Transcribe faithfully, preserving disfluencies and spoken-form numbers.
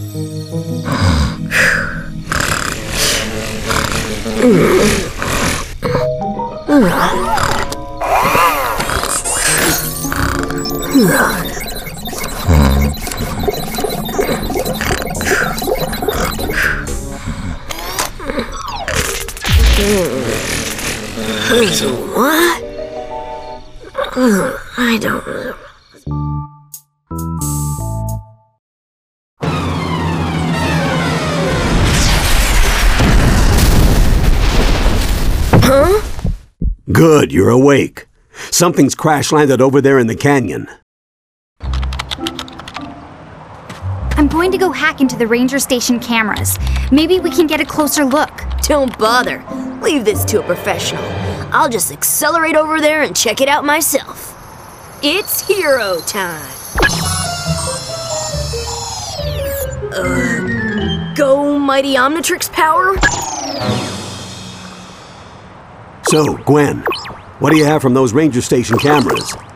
What? Uh, I don't know. Huh? Good, you're awake. Something's crash-landed over there in the canyon. I'm going to go hack into the ranger station cameras. Maybe we can get a closer look. Don't bother. Leave this to a professional. I'll just accelerate over there and check it out myself. It's hero time. Uh, go mighty Omnitrix power. So, Gwen, what do you have from those ranger station cameras?